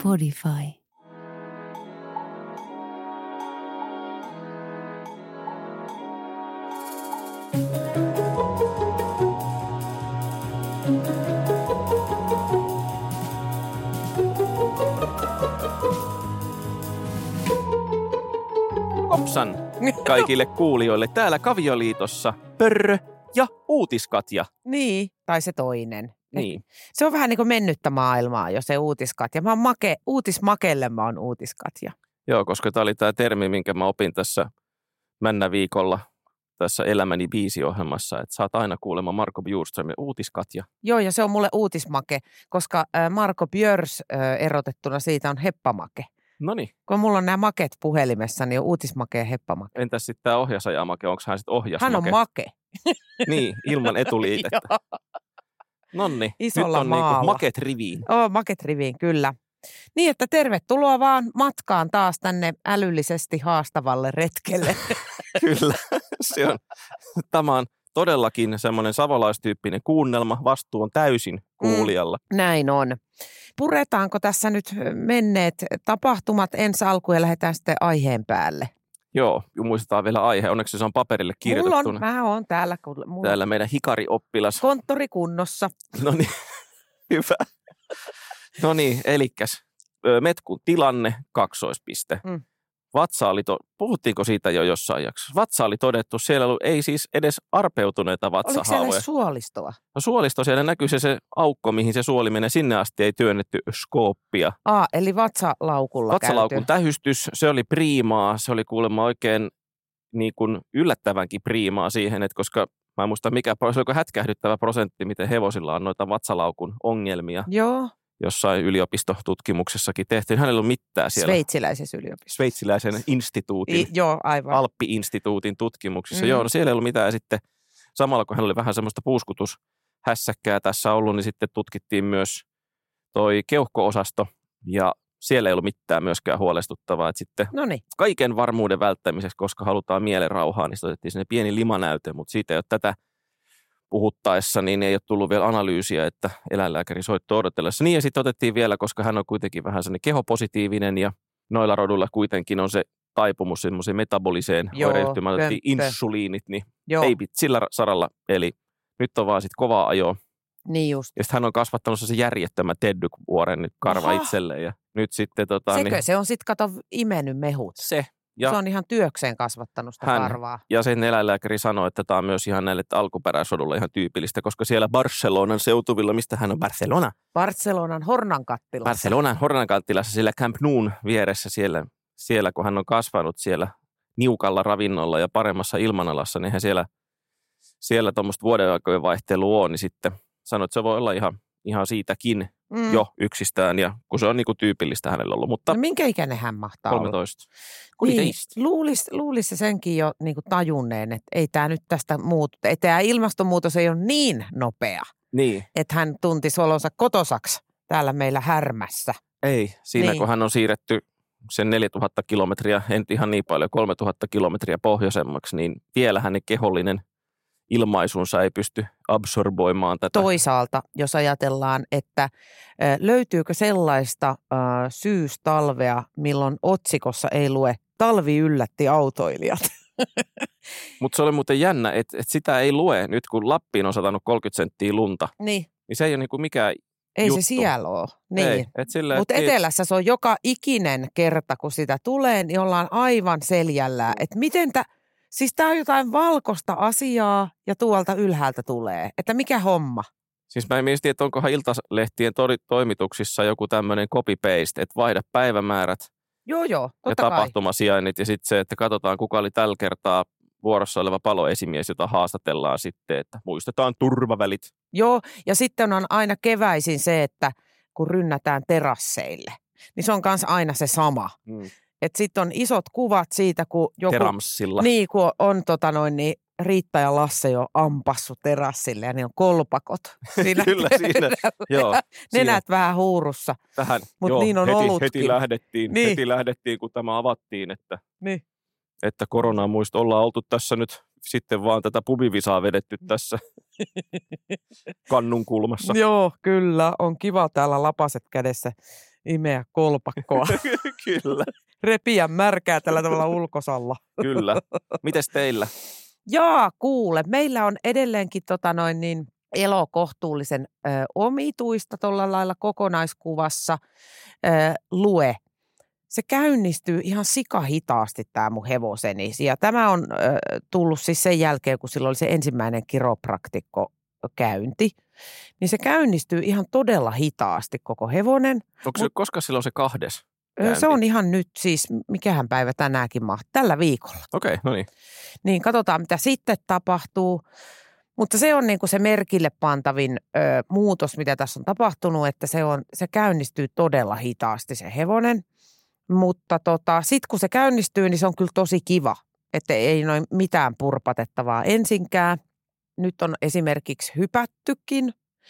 Spotify. Kopsan kaikille kuulijoille. Täällä Kavioliitossa Pörrö ja Uutiskatja. Niin, tai se toinen. Niin. Se on vähän niin kuin mennyttä maailmaa jo se Uutiskatja. Mä oon uutismakelle mä oon Uutiskatja. Joo, koska tämä oli tämä termi, minkä mä opin tässä Männä-viikolla tässä Elämäni biisiohjelmassa, että saat aina kuulemaan Marco Bjurström ja Uutiskatja. Joo, ja se on mulle uutismake, koska Marco Björs erotettuna siitä on heppamake. Noniin. Kun mulla on nämä maket puhelimessa, niin on uutismake ja heppamake. Entäs sitten tämä ohjasajamake, onko hän sitten ohjasmake? Hän on make. Niin, ilman etuliitettä. Nonni, Isolla nyt on maalla. niinku maket riviin. Maket riviin, kyllä. Niin, että tervetuloa vaan matkaan taas tänne älyllisesti haastavalle retkelle. Kyllä, tämä on todellakin semmoinen savolaistyyppinen kuunnelma. Vastuu on täysin kuulijalla. Näin on. Puretaanko tässä nyt menneet tapahtumat ensi alkuun ja lähdetään sitten aiheen päälle? Joo, muistetaan vielä aihe. Onneksi se on paperille kirjoitettuna. Mä oon täällä. Täällä meidän hikarioppilas. Konttori kunnossa. No niin, hyvä. No niin, elikkäs Metkun tilanne, kaksoispiste. Vatsa oli, puhuttiinko siitä jo jossain jaksossa? Vatsa oli todettu, siellä ei siis edes arpeutuneita vatsahaavoja. Oliko siellä suolistoa? No suolisto, siellä näkyy se aukko, mihin se suoli menee. Sinne asti ei työnnetty skooppia. Eli vatsalaukulla Vatsalaukun tähystys, se oli priimaa. Se oli kuulemma oikein niin kuin yllättävänkin priimaa siihen, että koska mä en muista se oli hätkähdyttävä prosentti, miten hevosilla on noita vatsalaukun ongelmia. Joo. Jossain yliopistotutkimuksessakin tehtiin. Hänellä ei ollut mitään siellä. Sveitsiläisessä yliopistossa. Sveitsiläisen instituutin. Joo, aivan. Alppi-instituutin tutkimuksissa. Joo, no siellä ei ollut mitään. Ja sitten samalla kun hän oli vähän semmoista puuskutushässäkkää tässä ollut, niin sitten tutkittiin myös toi keuhko-osasto. Ja siellä ei ollut mitään myöskään huolestuttavaa. Että sitten kaiken varmuuden välttämiseksi, koska halutaan mielenrauhaa, niin otettiin sinne pieni limanäyte. Mutta siitä ei ole tätä puhuttaessa, niin ei ole tullut vielä analyysiä, että eläinlääkäri soitto odotellessa. Niin ja sitten otettiin vielä, koska hän on kuitenkin vähän sellainen kehopositiivinen ja noilla rodulla kuitenkin on se taipumus semmoiseen metaboliseen oireyhtymään. Otettiin insuliinit, niin ei sillä saralla. Eli nyt on vaan sitten kovaa ajoa. Niin just. Ja sitten hän on kasvattanut se järjettömän teddykuoren nyt karva itselleen. Ja nyt sitten se on sitten kato imennyt mehut. Se on ihan työkseen kasvattanut sitä karvaa. Ja sen eläinlääkäri sanoi, että tämä on myös ihan näille alkuperäisrodulle ihan tyypillistä, koska siellä Barcelonan seutuvilla, mistä hän on Barcelona? Barcelonan Hornankattilassa. Barcelonan Hornankattilassa, siellä Camp Noun vieressä siellä, kun hän on kasvanut siellä niukalla ravinnolla ja paremmassa ilmanalassa, niin hän siellä tuommoista vuodenaikojen vaihtelua on, niin sitten sanoi, että se voi olla ihan siitäkin jo yksistään, ja kun se on niin kuin tyypillistä hänellä ollut. Mutta no minkä ikäinen hän mahtaa 13. Niin, luulisi senkin jo niin kuin tajunneen, että ei tämä nyt tästä muutu. Että tämä ilmastonmuutos ei ole niin nopea, että hän tuntisi olonsa kotosaksi täällä meillä Härmässä. Ei, siinä kun hän on siirretty sen 4000 kilometriä, en ihan niin paljon, 3000 kilometriä pohjoisemmaksi, niin vielä hänen kehollinen ilmaisunsa ei pysty absorboimaan tätä. Toisaalta, jos ajatellaan, että löytyykö sellaista syystalvea, milloin otsikossa ei lue talvi yllätti autoilijat. Mutta se oli muuten jännä, että sitä ei lue nyt, kun Lappiin on satanut 30 senttiä lunta. Niin se ei ole niinku mikään ei juttu. Se siellä ole. Niin. Mutta etelässä se on joka ikinen kerta, kun sitä tulee, niin ollaan aivan seljällään. Että miten siis tämä on jotain valkoista asiaa ja tuolta ylhäältä tulee. Että mikä homma? Siis mä mietin, että onkohan iltalehtien toimituksissa joku tämmöinen copy-paste, että vaihda päivämäärät Joo, ja totta tapahtumasijainnit. Ja sitten se, että katsotaan kuka oli tällä kertaa vuorossa oleva paloesimies, jota haastatellaan sitten, että muistetaan turvavälit. Joo, ja sitten on aina keväisin se, että kun rynnätään terasseille, niin se on kanssa aina se sama. Että sitten on isot kuvat siitä, kun joku Teramssilla. Niin, kun on Riitta ja Lasse jo ampassut terassille ja ne on kolpakot. Kyllä siinä. Joo, nenät vähän huurussa. Tähän, joo, niin on heti lähdettiin, kun tämä avattiin, että koronaa muista ollaan oltu tässä nyt sitten vaan tätä pubivisaa vedetty tässä kannun kulmassa. Joo, kyllä. On kiva täällä lapaset kädessä imeä kolpakkoa. Kyllä. Repiä märkää tällä tavalla ulkosalla. Kyllä. Mites teillä? Jaa, kuule. Meillä on edelleenkin elo kohtuullisen omituista tuolla lailla kokonaiskuvassa. Lue. Se käynnistyy ihan sikahitaasti tämä mun hevoseni. Ja tämä on tullut siis sen jälkeen, kun silloin oli se ensimmäinen kiropraktikkokäynti. Niin se käynnistyy ihan todella hitaasti koko hevonen. Onko se, koska silloin se 2. käynti? Se on ihan nyt siis, mikähän päivä tänäänkin mahtaa, tällä viikolla. Okei, no niin. Niin katsotaan, mitä sitten tapahtuu. Mutta se on niin kuin se merkille pantavin muutos, mitä tässä on tapahtunut, että se käynnistyy todella hitaasti se hevonen. Mutta sitten kun se käynnistyy, niin se on kyllä tosi kiva, että ei noin mitään purpatettavaa ensinkään. Nyt on esimerkiksi hypättykin.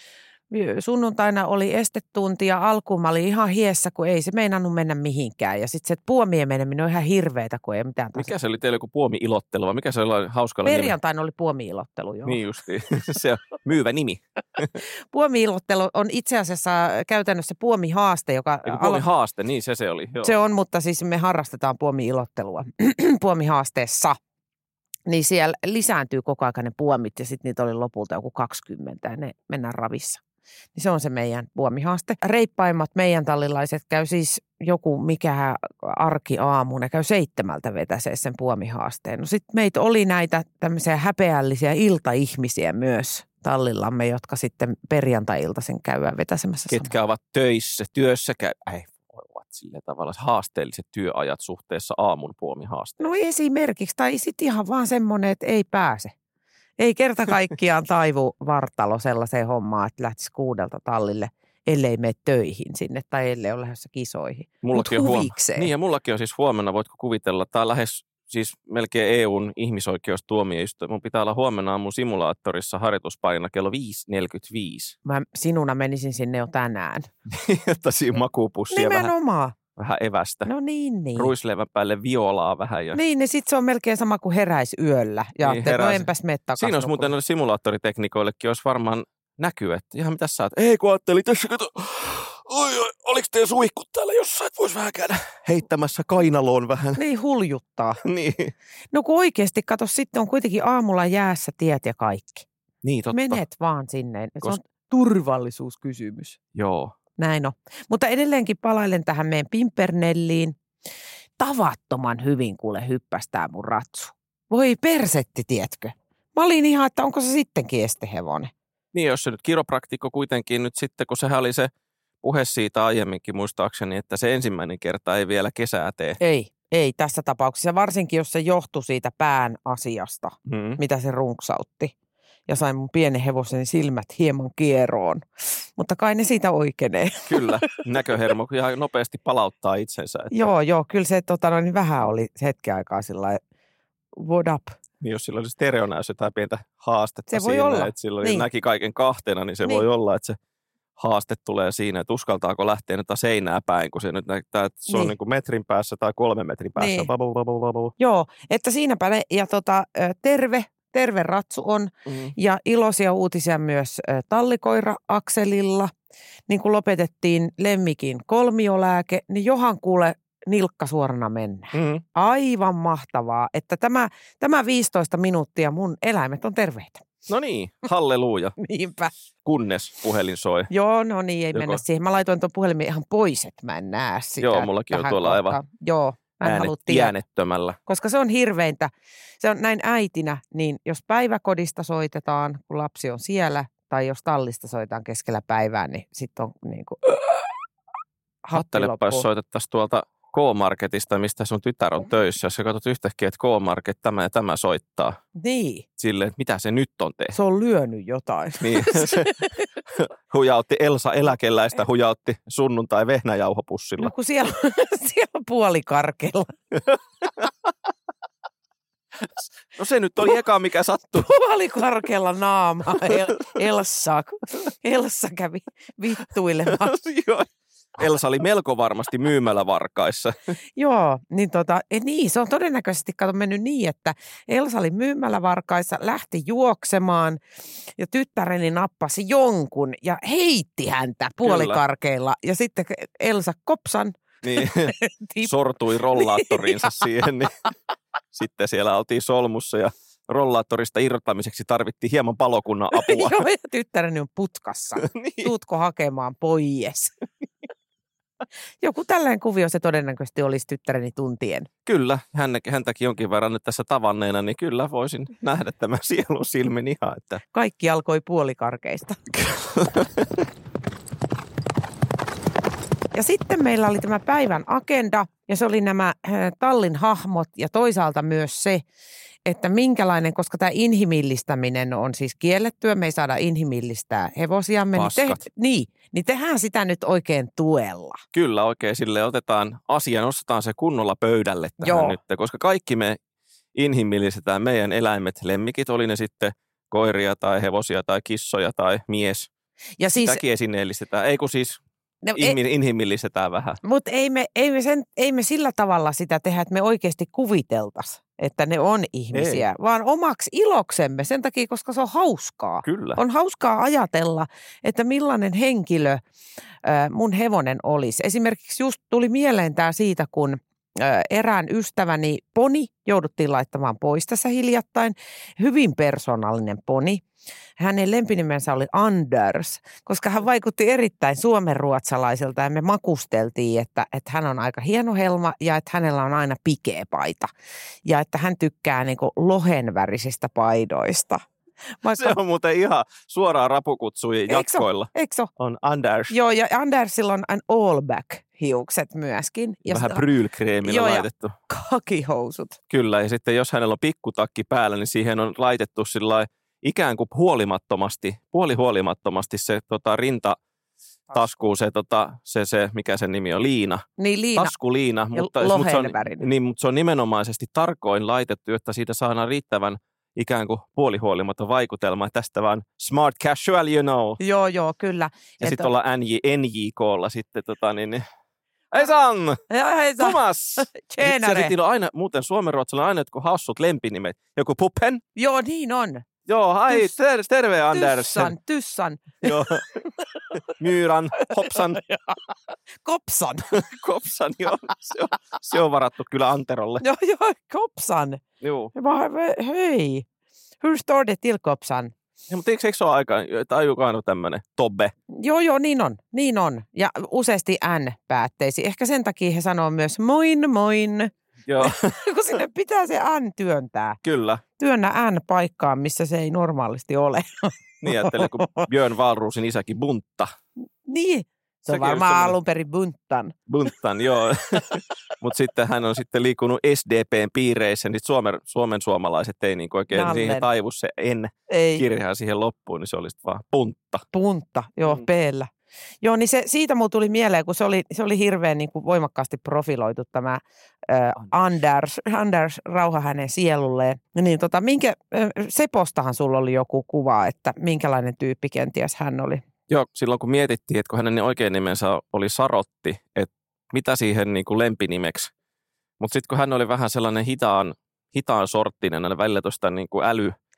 Sunnuntaina oli estetunti ja alkuun mä olin ihan hiessä, kun ei se meinannut mennä mihinkään. Ja sitten se puomien meneminen on ihan hirveetä, kun ei mitään taas. Mikä se oli teillä joku puomi-ilottelu vai mikä se oli hauskalla nimi? Perjantaina oli puomi-ilottelu, joo. Niin justiin. Se on myyvä nimi. Puomi-ilottelu on itse asiassa käytännössä puomihaaste, joka... Puomihaaste, niin se oli. Joo. Se on, mutta siis me harrastetaan puomi-ilottelua puomihaasteessa. Niin siellä lisääntyy koko ajan ne puomit ja sitten niitä oli lopulta joku 20 ja ne mennään ravissa. Niin se on se meidän puomihaaste. Reippaimmat meidän tallilaiset käy siis joku mikä arkiaamu, ne käy 7 vetäsee sen puomihaasteen. No sitten meitä oli näitä tämmöisiä häpeällisiä iltaihmisiä myös tallillamme, jotka sitten perjantai-iltaisen käydään vetäsemässä. Ketkä ovat töissä, työssä ovat sillä tavalla haasteelliset työajat suhteessa aamun puomihaasteeseen. No esimerkiksi, tai sitten ihan vaan semmoinen, että ei pääse. Ei kerta kaikkiaan taivu vartalo sellaiseen hommaan, että lähtisi 6 tallille, ellei mene töihin sinne tai ellei ole lähdössä kisoihin. Mutta huvikseen. Niin ja mullakin on siis huomenna, voitko kuvitella, tämä on lähes siis melkein EUn ihmisoikeustuomioistuin. Mun pitää olla huomenna aamun simulaattorissa harjoituspaina kello 5.45. Mä sinuna menisin sinne jo tänään. Että siinä makuupussia vähän evästä. No niin. Ruisleivän päälle violaa vähän. Ja... Niin sitten se on melkein sama kuin heräisi yöllä. Ja niin, no enpäs mene takaisin. Siinä olisi muuten simulaattoriteknikoillekin olisi varmaan näkyy, että ihan mitä sä oot. Ei kun ajattelin tässä, kato. Oi, oliko teidän suihkut täällä jossain, että voisi vähän käydä heittämässä kainaloon vähän. Niin huljuttaa. Niin. No kun oikeasti, kato, sitten on kuitenkin aamulla jäässä tiet ja kaikki. Niin, totta. Menet vaan sinne. Se on turvallisuuskysymys. Joo. Näin on. Mutta edelleenkin palailen tähän meidän Pimpernelliin. Tavattoman hyvin kuule hyppästää mun ratsu. Voi persetti, tiedätkö? Mä olin ihan, että onko se sittenkin estehevonen. Niin, jos se nyt kiropraktikko kuitenkin nyt sitten, kun sehän oli se puhe siitä aiemminkin muistaakseni, että se ensimmäinen kerta ei vielä kesää tee. Ei tässä tapauksessa. Varsinkin, jos se johtui siitä pään asiasta, mitä se runksautti. Ja sain mun pienen hevoseni silmät hieman kieroon. Mutta kai ne siitä oikeenee. Kyllä, näköhermo ihan nopeasti palauttaa itsensä. Että... Joo, kyllä se niin vähän oli hetken aikaa sillä what up. Niin jos sillä oli stereonäys jotain pientä haastetta se siinä, olla. Että silloin näki kaiken kahtena, niin se voi olla, että se haaste tulee siinä, että uskaltaako lähteä nyt seinää päin, kun se nyt näyttää, että se on niin kuin metrin päässä tai 3 metrin päässä. Niin. Joo, että siinäpä ne, ja terve ratsu on, ja iloisia uutisia myös tallikoira-akselilla. Niin kun lopetettiin Lemmikin kolmiolääke, niin johan kuule nilkka suorana mennään. Aivan mahtavaa, että tämä 15 minuuttia mun eläimet on terveitä. No niin, halleluja. Niinpä. Kunnes puhelin soi. Joo, no niin, ei mennä siihen. Mä laitoin tuon puhelimen ihan pois, että mä en näe sitä. Joo, mullakin on tuolla aivan äänettömällä. Koska se on hirveintä. Se on näin äitinä, niin jos päiväkodista soitetaan, kun lapsi on siellä, tai jos tallista soitetaan keskellä päivää, niin sitten on niin kuin Hattelepa, jos soitettaisiin tuolta K-Marketista, mistä sun tytär on töissä. Jos sä katsot yhtäkkiä, että K-Market tämä ja tämä soittaa. Niin. Silleen, että mitä se nyt on tehnyt. Se on lyönyt jotain. Niin. Hujautti Elsa eläkeläistä, hujautti sunnuntai vehnäjauhopussilla. No kun siellä on puolikarkella. No se nyt oli eka, mikä sattui. Puolikarkella naamaa Elsa kävi vittuilemaan. Joo. Elsa oli melko varmasti myymälävarkaissa. Joo, niin se on todennäköisesti mennyt niin, että Elsa oli myymälävarkaissa, lähti juoksemaan ja tyttäreni nappasi jonkun ja heitti häntä puolikarkeilla. Ja sitten Elsa kopsan. Niin, sortui rollaattoriinsa siihen, niin sitten siellä oltiin solmussa ja rollaattorista irrottamiseksi tarvittiin hieman palokunnan apua. Joo, ja tyttäreni on putkassa. Niin. Tuutko hakemaan pois? Joku tällainen kuvio se todennäköisesti olisi tyttäreni tuntien. Kyllä, häntäkin jonkin verran nyt tässä tavanneena, niin kyllä voisin nähdä tämän sielun silmin ihan. Että... Kaikki alkoi puolikarkeista. Ja sitten meillä oli tämä päivän agenda ja se oli nämä tallin hahmot ja toisaalta myös se, että minkälainen, koska tämä inhimillistäminen on siis kiellettyä, me ei saada inhimillistää hevosiamme, niin tehdään sitä nyt oikein tuella. Kyllä, oikein sille otetaan asia, nostetaan se kunnolla pöydälle tähän nyt, koska kaikki me inhimillistetään meidän eläimet, lemmikit, oli ne sitten koiria tai hevosia tai kissoja tai mies. Ja siis, sitäkin esineellistetään, ei kun siis... inhimillistetään vähän. Mutta ei me sillä tavalla sitä tehdä, että me oikeasti kuviteltaisiin, että ne on ihmisiä, vaan omaksi iloksemme sen takia, koska se on hauskaa. Kyllä. On hauskaa ajatella, että millainen henkilö mun hevonen olisi. Esimerkiksi just tuli mieleen tämä siitä, kun erään ystäväni poni jouduttiin laittamaan pois tässä hiljattain. Hyvin persoonallinen poni. Hänen lempinimensä oli Anders, koska hän vaikutti erittäin suomenruotsalaiselta ja me makusteltiin, että hän on aika hieno helma ja että hänellä on aina pikeä paita. Ja että hän tykkää niinku lohenvärisistä paidoista. Se on muuten ihan suoraan rapukutsui jatkoilla. Eikö on Anders. Joo, ja Andersilla on all back hiukset myöskin. Ja vähän brylkreemillä laitettu. Ja kakihousut. Kyllä, ja sitten jos hänellä on pikkutakki päällä, niin siihen on laitettu sillai ikään kuin puolihuolimattomasti se rintataskuun, se mikä sen nimi on, liina. Niin, liina. Taskuliina, mutta se on nimenomaisesti tarkoin laitettu, jotta siitä saadaan riittävän ikään kuin puolihuolimaton vaikutelma. Tästä vaan smart casual, you know. Joo, kyllä. Ja sitten ollaan NJK:lla sitten Heisan! Thomas! Tjenare! Sitten on aina, muuten suomenruotsalainen aina jotkut hassut lempinimet. Joku Puppen. Joo, niin on. Joo, terve Anders. Tyssan. Joo. Myyrän, Hopsan. Kopsan. Kopsan, joo. Se on varattu kyllä Anterolle. Joo, Kopsan. Joo. Hei, hur står det till Kopsan? Ja, mutta eikö se ole aika, tajuukaan tämmöinen Tobbe? Joo, niin on. Ja useasti N-päätteisi. Ehkä sen takia he sanoo myös moin. Joo. Kun sinne pitää se N työntää. Kyllä. Työnnä N-paikkaan, missä se ei normaalisti ole. Niin, ajattelin, kun Björn Wahlroosin isäkin Buntta. Niin. Se on varmaan alun perin Bunttan. Bunttan, joo. Mutta sitten hän on sitten liikunut SDPn piireissä, niin Suomen suomalaiset ei niin oikein siihen taivu se kirjaa siihen loppuun, niin se oli sitten vaan Puntta. Puntta, joo, P-llä. Joo, niin siitä mulla tuli mieleen, kun se oli hirveän niin kuin voimakkaasti profiloitu tämä Anders, rauha hänen sielulleen. Niin Sepostahan sulla oli joku kuva, että minkälainen tyyppi kenties hän oli. Joo, silloin kun mietittiin, että kun hänen oikein nimensä oli Sarotti, että mitä siihen niin kuin lempinimeksi. Mutta sitten kun hän oli vähän sellainen hitaan sorttinen, aina välillä tuosta niin kuin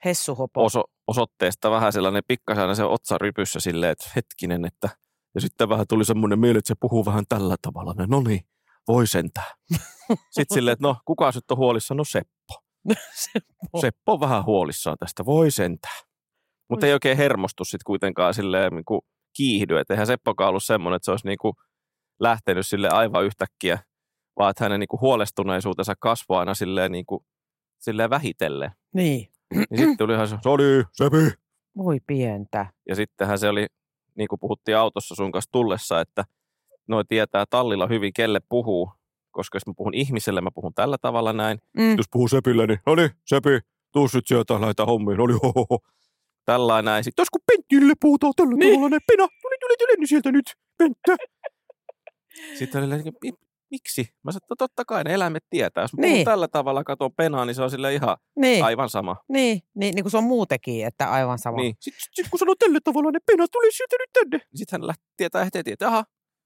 osoitteesta vähän sellainen pikkasen se otsarypyssä silleen, että hetkinen, että ja sitten vähän tuli semmoinen mieli, että se puhuu vähän tällä tavalla. No niin, voi sentään. Sitten silleen, että no kuka nyt on huolissaan? No Seppo. Seppo on vähän huolissaan tästä, voi sentään. Mutta ei oikein hermostu sitten kuitenkaan silleen niin kuin kiihdy. Että eihän Seppokaan ollut semmoinen, että se olisi niin kuin lähtenyt sille aivan yhtäkkiä, vaan että hänen niin kuin huolestuneisuutensa kasvoi aina silleen, niin kuin, silleen vähitellen. Niin. Ja sitten tuli ihan se, Sodi, Sepi. Voi pientä. Ja sittenhän se oli, niin kuin puhuttiin autossa sun kanssa tullessa, että noi tietää tallilla hyvin, kelle puhuu. Koska jos mä puhun ihmiselle, mä puhun tällä tavalla näin. Jos puhuu Sepille, niin no niin, Sepi, tuu sit sieltä, laita hommiin, no niin, hohoho. Tällainen näin. Sitten jos kun Penttille puhutaan tällä tavalla, niin Pena, tuli, niin sieltä nyt, Penttö. Sitten oli miksi? Mä sanoin, että totta kai ne eläimet tietää. Jos mä puhun tällä tavalla, katon Penaa, niin se on sille ihan aivan sama. Niin kuin se on muutenkin, että aivan sama. Niin. Sitten kun sanoo tällä tavalla, niin Pena tuli sieltä nyt tänne. Sitten hän tietää heti, että aha,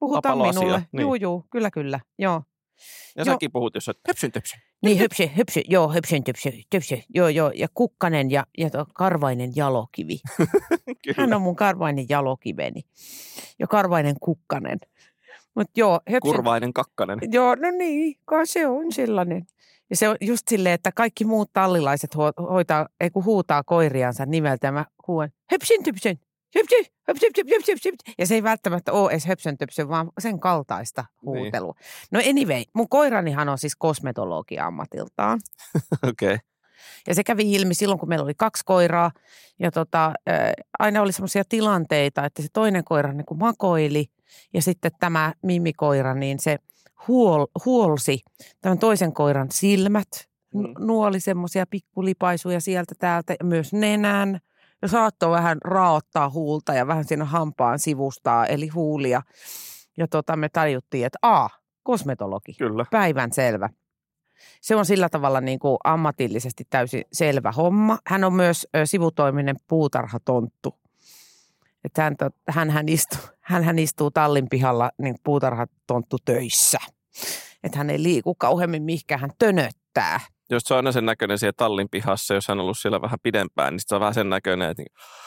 puhutaan minulle. Niin. Juu, kyllä, joo. Ja säkin puhut, jos olet höpsyn töpsy. Niin, höpsy, joo, höpsyn töpsy, joo, ja kukkanen ja karvainen jalokivi. Hän on mun karvainen jalokiveni. Ja karvainen kukkanen. Mut joo, kurvainen kakkanen. Joo, no niin, se on sellainen. Ja se on just silleen, että kaikki muut tallilaiset huutaa koiriansa nimeltä ja mä huuan höpsyn töpsyn. Ja se ei välttämättä ole edes höpsöntöpsö, vaan sen kaltaista huutelua. Niin. No anyway, mun koiranihan on siis kosmetologi ammatiltaan. Okei. Okay. Ja se kävi ilmi silloin, kun meillä oli 2 koiraa. Ja aina oli semmoisia tilanteita, että se toinen koira niin kuin makoili. Ja sitten tämä Mimmi-koira, niin se huolsi tämän toisen koiran silmät. Nuoli semmoisia pikkulipaisuja sieltä täältä ja myös nenän. Ja saattoi vähän raottaa huulta ja vähän siinä hampaan sivustaa, eli huulia. Ja me tajuttiin, että kosmetologi. Kyllä. Päivän selvä. Se on sillä tavalla niin kuin ammatillisesti täysin selvä homma. Hän on myös sivutoiminen puutarhatonttu. Että hän istuu tallin pihalla niin puutarhatonttu töissä. Että hän ei liiku kauheammin mihinkään, hän tönöttää. Jos se on aina sen näköinen siellä tallin pihassa, jos hän on ollut siellä vähän pidempään, niin se on vähän sen näköinen, että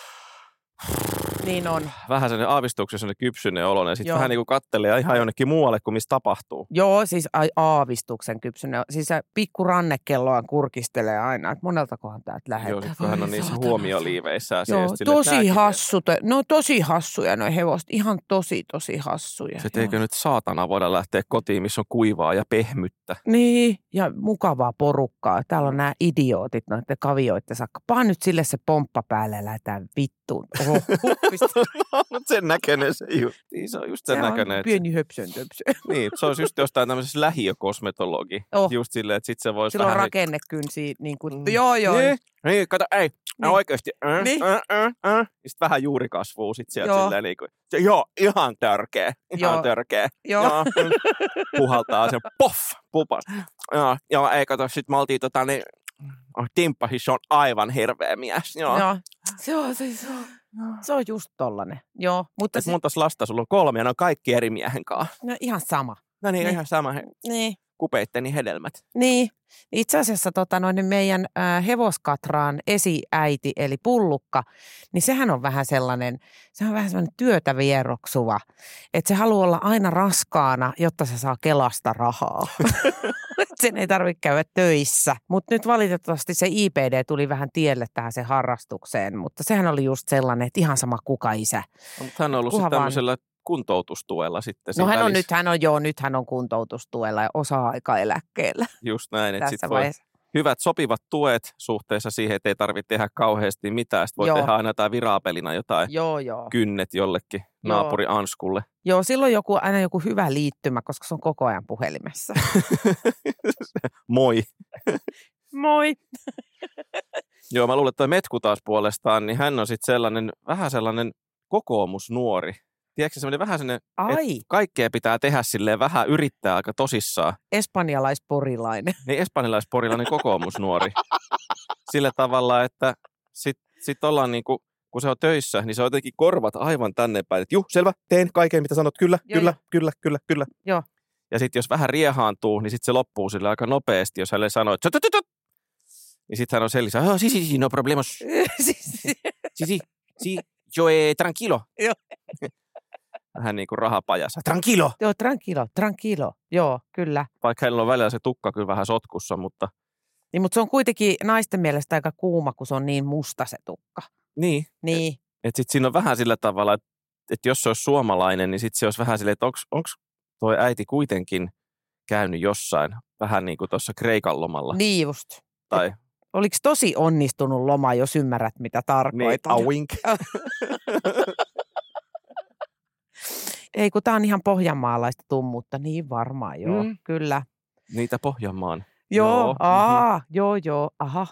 niin on. Vähän sellainen aavistuksen sellainen kypsyinen oloinen ja sitten vähän niin kuin kattelee ihan jonnekin muualle kuin missä tapahtuu. Joo, siis aavistuksen kypsyinen. Siis se pikku rannekelloaan kurkistelee aina, että moneltakohan täältä lähettää. Joo, sitten hän on niissä huomioliiveissä. Joo, tosi hassut. No tosi hassuja noi hevoset. Ihan tosi hassuja. Se eikö nyt saatana voida lähteä kotiin, missä on kuivaa ja pehmyttä. Niin, ja mukavaa porukkaa. Täällä on nämä idiootit noiden kavioiden sakka. Paan nyt sille se pomppa päälle ja lähdetään vittuun. Mutta sen näköinen se se on just sen näköinen. Se on pieni höpsöntöpsö. Niin, se olisi just jostain tämmöisessä lähiökosmetologi. Just silleen, että sitten se voisi vähän... Sillä on rakennekynsiä, niin kuin, joo. Niin, kato, ei, oikeasti. Niin. Sitten vähän juurikasvua sitten sieltä silleen niin kuin, joo, ihan törkeä. Joo. Puhaltaa sen, poff, pupas. Joo, ei kato, sitten me oltiin niin, Timppa siis on aivan hirveä mies. Joo. Se on just tollanen. Joo, mutta montas lasta sulla on 3 ja ne on kaikki eri miehen kanssa. No ihan sama. No niin, ihan sama. Niin. Kupeitteni hedelmät. Niin. Itse asiassa meidän hevoskatraan esiäiti eli Pullukka, niin sehän on vähän sellainen työtä vieroksuva. Että se haluaa olla aina raskaana, jotta se saa Kelasta rahaa. Sen ei tarvitse käydä töissä. Mutta nyt valitettavasti se IPD tuli vähän tielle tähän se harrastukseen, mutta sehän oli just sellainen, että ihan sama kuka isä. No, mutta hän on ollut sitten tämmöisellä kuntoutustuella sitten. No nyt hän on kuntoutustuella ja osa-aikaeläkkeellä. Just näin, että sitten voi hyvät sopivat tuet suhteessa siihen, että ei tarvitse tehdä kauheasti mitään. Sitten voi tehdä aina jotain viraapelina jotain kynnet jollekin naapuri Anskulle. Joo, silloin aina joku hyvä liittymä, koska se on koko ajan puhelimessa. Moi. Moi. Joo, mä luulen, että toi Metku taas puolestaan, niin hän on sitten vähän sellainen kokoomusnuori. Tiedätkö semmoinen vähän sellainen, että kaikkea pitää tehdä silleen, vähän yrittää aika tosissaan. Espanjalaisporilainen. Niin, espanjalaisporilainen kokoomusnuori. Sillä tavalla, että sit ollaan niinku, kun se on töissä, niin se on jotenkin korvat aivan tänne päin. Että selvä, teen kaiken mitä sanot, kyllä. Joo. Ja sitten jos vähän riehaantuu, niin sitten se loppuu sille aika nopeasti, jos hänelle sanoo, että niin sitten hän on sellisä, sí, no problemos. Sí, yo tranquilo. Joo. Vähän niin kuin rahapajassa. Tranquilo! Joo, tranquilo. Joo, kyllä. Vaikka heillä on välillä se tukka kyllä vähän sotkussa, mutta... Niin, mutta se on kuitenkin naisten mielestä aika kuuma, kun se on niin musta se tukka. Niin. Että sitten siinä on vähän sillä tavalla, että jos se olisi suomalainen, niin sitten se olisi vähän silleen, että onko toi äiti kuitenkin käynyt jossain vähän niin kuin tuossa Kreikan lomalla. Niin just. Tai... Oliko tosi onnistunut loma, jos ymmärrät, mitä tarkoitan? Niin, a wink. Ei, kun tää on ihan pohjanmaalaista tummuutta. Niin varmaan, kyllä. Niitä Pohjanmaan. Joo, aha,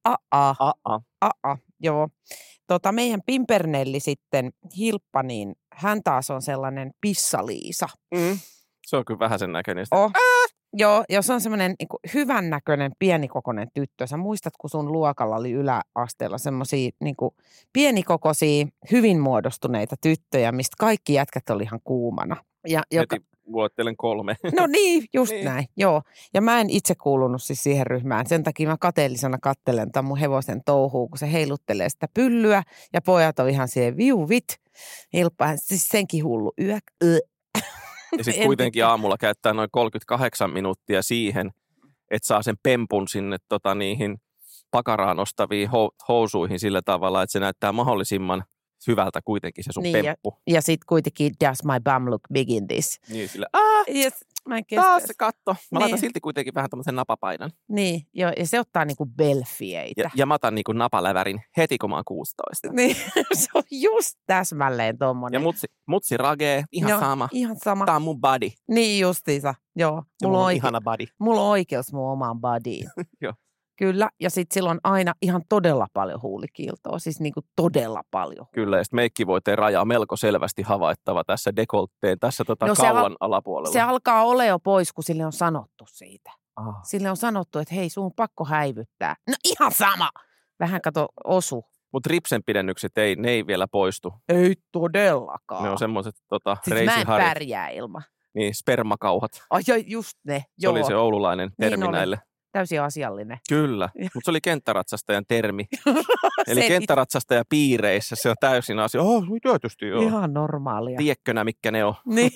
joo. Meidän Pimpernelli sitten, Hilppa, niin hän taas on sellainen pissaliisa. Se on kyllä vähän sen näköinen. Joo, ja se on semmoinen niin hyvän näköinen pienikokoinen tyttö. Sä muistat, kun sun luokalla oli yläasteella semmoisia niin pienikokoisia, hyvin muodostuneita tyttöjä, mistä kaikki jätkät oli ihan kuumana. Heti vuottelen 3. No niin, just näin, joo. Ja mä en itse kuulunut siis siihen ryhmään. Sen takia mä kateellisena katselen tämän mun hevosen touhuun, kun se heiluttelee sitä pyllyä. Ja pojat on ihan siihen viuvit. Ilppahan, siis senkin hullu yök. Ja sitten kuitenkin aamulla käyttää noin 38 minuuttia siihen, että saa sen pempun sinne niihin pakaraan ostaviin housuihin sillä tavalla, että se näyttää mahdollisimman hyvältä kuitenkin se sun pemppu. Ja sitten kuitenkin, does my bum look big in this? Niin sillä, yes, taas se katto. Mä laitan silti kuitenkin vähän tämmöisen napapaidan. Niin, joo, ja se ottaa niinku belfieitä. Ja mä otan niinku napalävärin heti, kun mä oon 16. Niin, se on just täsmälleen tommonen. Ja mutsi ragee, ihan sama. Ihan sama. Tää on mun body. Niin justiinsa, joo. Mulla on ihana body. Mulla on oikeus mun omaan bodyin. Joo. Kyllä, ja sitten silloin aina ihan todella paljon huulikiiltoa, siis niinku todella paljon. Kyllä, ja sitten meikkivoiteen raja on melko selvästi havaittava tässä dekoltteen, tässä kaulan alapuolella. Se alkaa olla jo pois, kun sille on sanottu siitä. Sille on sanottu, että hei, sun on pakko häivyttää. No ihan sama! Vähän kato osu. Mutta ripsenpidennykset ne ei vielä poistu. Ei todellakaan. Ne on semmoiset siis reisiharit. Mä en pärjää ilman. Niin, spermakauhat. Just ne, Se oli se oululainen termi niin näille. Täysin asiallinen. Kyllä, mutta se oli kenttäratsastajan termi. Eli kenttäratsastaja piireissä se on täysin asia. Tietysti joo. Ihan normaalia. Tiekkönä, mitkä ne on. Niin.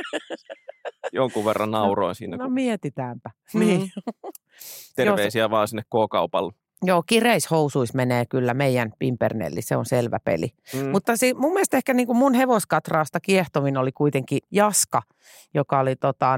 Jonkun verran nauroin siinä. No mietitäänpä. Niin. Terveisiä vaan sinne K-kaupalle. Joo, kireishousuis menee kyllä meidän Pimpernelli, se on selvä peli. Mutta mun mielestä ehkä niin kuin mun hevoskatraasta kiehtovin oli kuitenkin Jaska, joka oli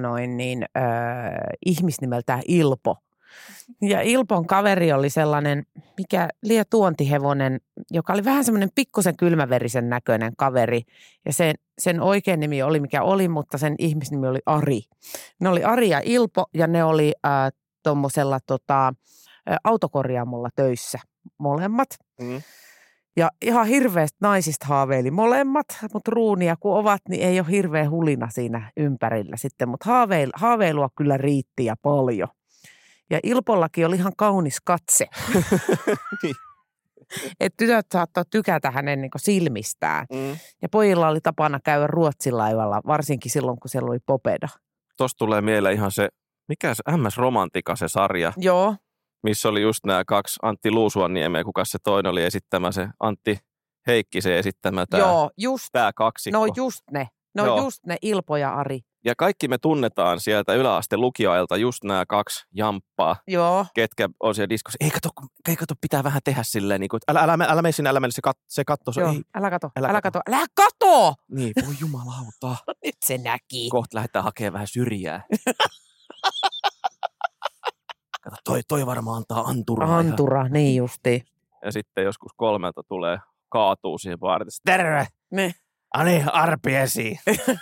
ihmisnimeltään Ilpo. Ja Ilpon kaveri oli sellainen, tuontihevonen, joka oli vähän semmoinen pikkusen kylmäverisen näköinen kaveri. Ja sen oikein nimi oli mikä oli, mutta sen ihmisnimi oli Ari. Ne oli Ari ja Ilpo ja ne oli tuommoisella autokorjaamolla töissä molemmat. Ja ihan hirveästi naisista haaveili molemmat, mutta ruunia kun ovat, niin ei ole hirveä hulina siinä ympärillä sitten. Mutta haaveilua kyllä riitti ja paljon. Ja Ilpollakin oli ihan kaunis katse. Että tytöt saattoi tykätä hänen niin kuin silmistään. Ja pojilla oli tapana käydä Ruotsilaivalla, varsinkin silloin, kun siellä oli Popeda. Tuosta tulee mieleen ihan se, mikä se MS Romantika se sarja. Joo. Missä oli just nämä 2 Antti Luusuanniemeä, kuka se toinen oli esittämä, se Antti Heikkisen esittämä tämä kaksikko. Just ne, Ilpo ja Ari. Ja kaikki me tunnetaan sieltä yläaste lukioajalta just nämä 2 jamppaa, ketkä on siellä diskossa. Ei kato, pitää vähän tehdä silleen, niin kuin, älä mene sinne, se katto. Joo, älä kato! Niin, voi jumalauta. Nyt se näki. Kohta lähdetään hakemaan vähän syrjää. Kato, toi varmaan antaa anturaa. Antura, niin justiin. Ja sitten joskus 3 kaatuu siihen vaartissa. Terve! Ne. Ani, arpi esiin.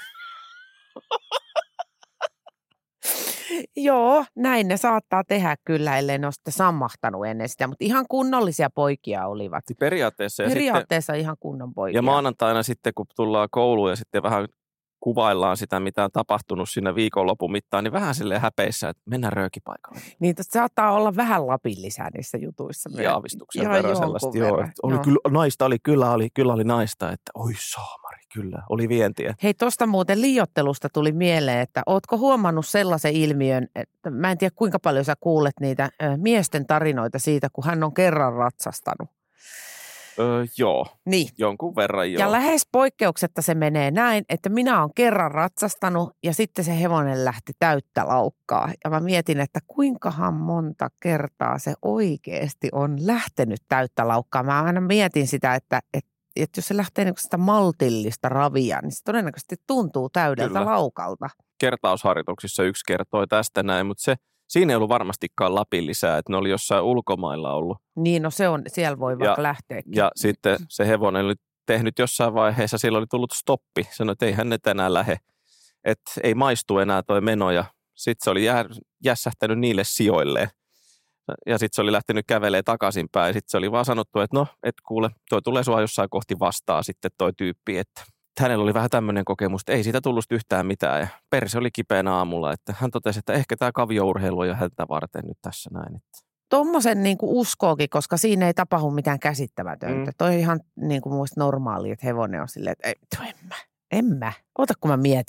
Joo, näin ne saattaa tehdä kyllä, ellei ne ole sitten sammahtanut ennen sitä, mutta ihan kunnollisia poikia olivat. Periaatteessa ihan kunnon poikia. Ja maanantaina sitten, kun tullaan kouluun ja sitten vähän kuvaillaan sitä, mitä on tapahtunut siinä viikonlopun mittaan, niin vähän silleen häpeissä, että mennään röökipaikalle. Niin, tästä saattaa olla vähän Lapin lisää niissä jutuissa. Ja aavistuksen verran sellaista. Joo, oli kyllä oli naista, että oi saamari, kyllä, oli vientiä. Hei, tuosta muuten liioittelusta tuli mieleen, että ootko huomannut sellaisen ilmiön, että mä en tiedä kuinka paljon sä kuulet niitä miesten tarinoita siitä, kun hän on kerran ratsastanut. Joo, niin. Jonkun verran joo. Ja lähes poikkeuksetta se menee näin, että minä olen kerran ratsastanut ja sitten se hevonen lähti täyttä laukkaa. Ja mä mietin, että kuinkahan monta kertaa se oikeasti on lähtenyt täyttä laukkaa. Mä aina mietin sitä, että jos se lähtee niin sitä maltillista ravia, niin se todennäköisesti tuntuu täydeltä laukalta. Kertausharjoituksissa yksi kertoi tästä näin, mutta siinä ei ollut varmastikaan Lapin lisää, että ne oli jossain ulkomailla ollut. Niin, no se on, siellä voi vaikka lähteäkin. Ja sitten se hevonen oli tehnyt jossain vaiheessa, sillä oli tullut stoppi. Sanoi, että ei hän tänään lähde, että ei maistu enää toi meno. Ja sitten se oli jässähtänyt niille sijoilleen. Ja sitten se oli lähtenyt kävelemään takaisinpäin. Ja sitten se oli vaan sanottu, että no, et kuule, toi tulee sua jossain kohti vastaan sitten toi tyyppi, että hänellä oli vähän tämmöinen kokemus, että ei siitä tullut yhtään mitään ja perse oli kipeänä aamulla, että hän totesi, että ehkä tämä kaviourheilu on jo häntä varten nyt tässä näin. Tuommoisen niin kuin uskookin, koska siinä ei tapahdu mitään käsittämätöntä. Toi on ihan niin kuin muista normaali, että hevonen on silleen, että en mä. Ota kun mä mietin.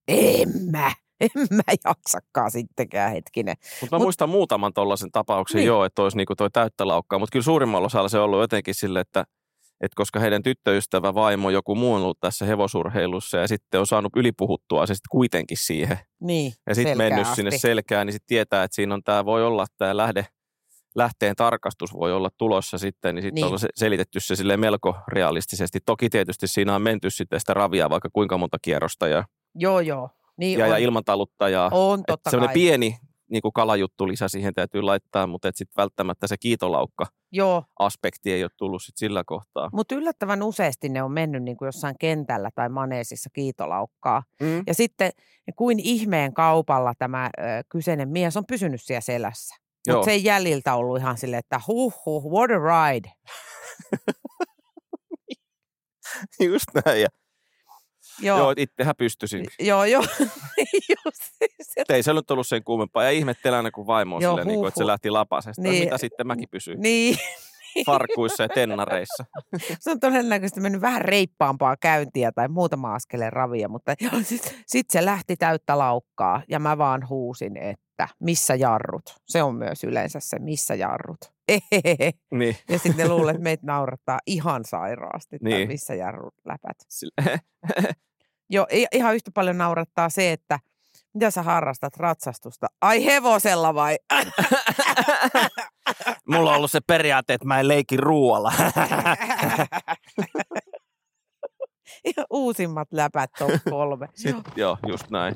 En mä jaksakaan sittenkään hetkinen. Mutta mä muistan muutaman tollaisen tapauksen niin. että olisi niinku toi täyttä laukkaa. Mutta kyllä suurimmalla osalla se on ollut jotenkin sille, että koska heidän tyttöystävä vaimo joku muu on ollut tässä hevosurheilussa ja sitten on saanut ylipuhuttua se sitten kuitenkin siihen. Niin, ja sitten mennyt sinne selkään, niin sitten tietää, että siinä on tämä voi olla tämä lähteen tarkastus voi olla tulossa sitten, niin sitten on selitetty se silleen melko realistisesti. Toki tietysti siinä on menty sitten sitä ravia vaikka kuinka monta kierrosta ja Niin ja ilmantalutta ja on, totta semmoinen pieni niin kuin kalajuttu lisä siihen täytyy laittaa, mutta sitten välttämättä se kiitolaukka-aspekti ei ole tullut sit sillä kohtaa. Mutta yllättävän useasti ne on mennyt niin kuin jossain kentällä tai maneesissa kiitolaukkaa. Ja sitten kuin ihmeen kaupalla tämä kyseinen mies on pysynyt siellä selässä. Mutta se ei jäljiltä ollut ihan silleen, että what a ride. Just näin. Joo, itsehän pystyisin. Joo. Ei se nyt ollut sen kuumempaa. Ja ihmettelen aina, kun vaimo on silleen, niin kuin, että se lähti lapasesta. Niin. Mitä sitten mäkin pysyin? Niin. Farkuissa ja tennareissa. Se on todennäköisesti mennyt vähän reippaampaa käyntiä tai muutama askeleen ravia, mutta sitten se lähti täyttä laukkaa ja mä vaan huusin, että missä jarrut. Se on myös yleensä se, missä jarrut. Niin. Ja sitten ne luulee, että meitä naurattaa ihan sairaasti, tai missä jarrut läpät. Joo, ihan yhtä paljon naurattaa se, että mitä sä harrastat ratsastusta? Ai hevosella vai? Mulla on ollut se periaate, että mä en leiki ruoalla. Ihan uusimmat läpät on 3. Joo, just näin.